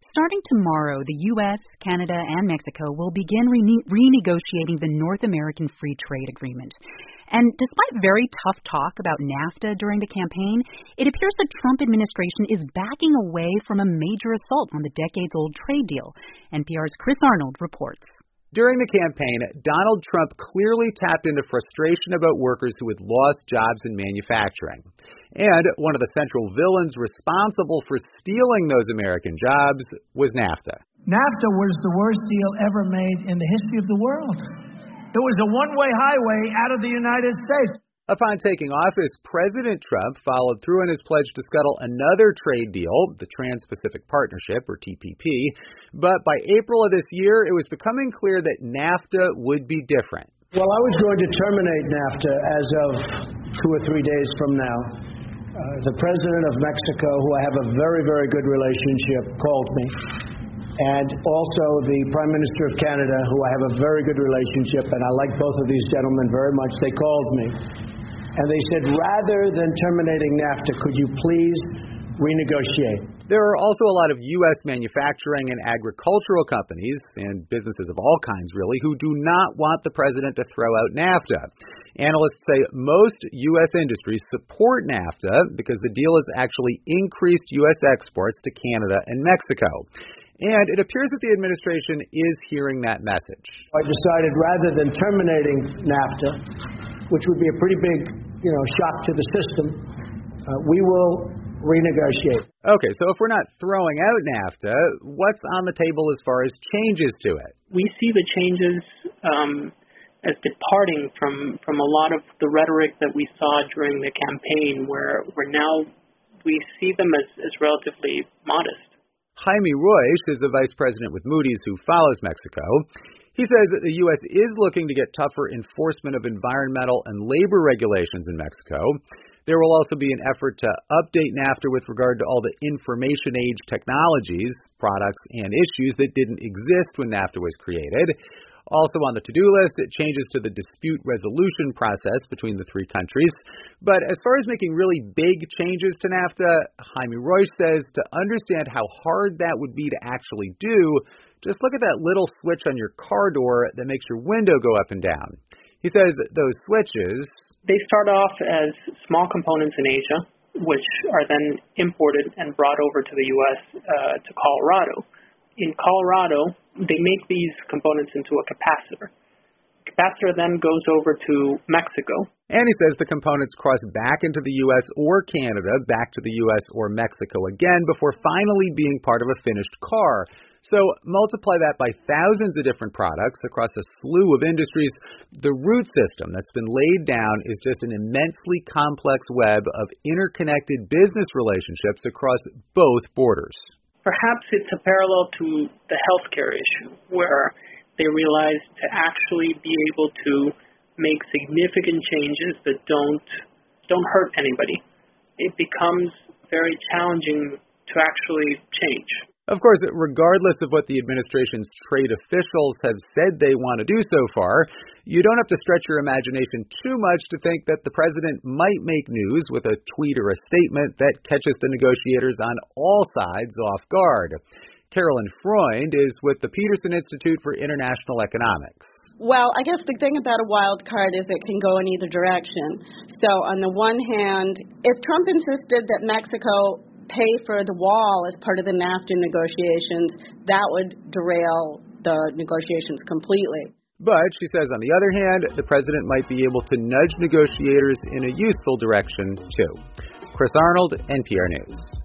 Starting tomorrow, the U.S., Canada, and Mexico will begin renegotiating the North American Free Trade Agreement. And despite very tough talk about NAFTA during the campaign, it appears the Trump administration is backing away from a major assault on the decades-old trade deal. NPR's Chris Arnold reports. During the campaign, Donald Trump clearly tapped into frustration about workers who had lost jobs in manufacturing. And one of the central villains responsible for stealing those American jobs was NAFTA. NAFTA was the worst deal ever made in the history of the world. It was a one-way highway out of the United States. Upon taking office, President Trump followed through on his pledge to scuttle another trade deal, the Trans-Pacific Partnership, or TPP. But by April of this year, it was becoming clear that NAFTA would be different. Well, I was going to terminate NAFTA as of 2 or 3 days from now. The president of Mexico, who I have a very, very good relationship, called me. And also the Prime Minister of Canada, who I have a very good relationship, and I like both of these gentlemen very much, they called me. And they said, rather than terminating NAFTA, could you please renegotiate? There are also a lot of U.S. manufacturing and agricultural companies, and businesses of all kinds really, who do not want the president to throw out NAFTA. Analysts say most U.S. industries support NAFTA because the deal has actually increased U.S. exports to Canada and Mexico. And it appears that the administration is hearing that message. I decided rather than terminating NAFTA, which would be a pretty big, shock to the system, we will renegotiate. Okay, so if we're not throwing out NAFTA, what's on the table as far as changes to it? We see the changes as departing from a lot of the rhetoric that we saw during the campaign, where now we see them as relatively modest. Jaime Royce is the vice president with Moody's who follows Mexico. He says that the U.S. is looking to get tougher enforcement of environmental and labor regulations in Mexico. There will also be an effort to update NAFTA with regard to all the information age technologies, products, and issues that didn't exist when NAFTA was created. Also on the to-do list, changes to the dispute resolution process between the three countries. But as far as making really big changes to NAFTA, Jaime Royce says to understand how hard that would be to actually do, just look at that little switch on your car door that makes your window go up and down. He says those switches... They start off as small components in Asia, which are then imported and brought over to the U.S. To Colorado. In Colorado, they make these components into a capacitor. The capacitor then goes over to Mexico. And he says the components cross back into the U.S. or Canada, back to the U.S. or Mexico again, before finally being part of a finished car. So multiply that by thousands of different products across a slew of industries. The root system that's been laid down is just an immensely complex web of interconnected business relationships across both borders. Perhaps it's a parallel to the healthcare issue, where they realize to actually be able to make significant changes that don't hurt anybody, it becomes very challenging to actually change. Of course, regardless of what the administration's trade officials have said they want to do so far, you don't have to stretch your imagination too much to think that the president might make news with a tweet or a statement that catches the negotiators on all sides off guard. Carolyn Freund is with the Peterson Institute for International Economics. Well, I guess the thing about a wild card is it can go in either direction. So on the one hand, if Trump insisted that Mexico pay for the wall as part of the NAFTA negotiations, that would derail the negotiations completely. But, she says, on the other hand, the president might be able to nudge negotiators in a useful direction, too. Chris Arnold, NPR News.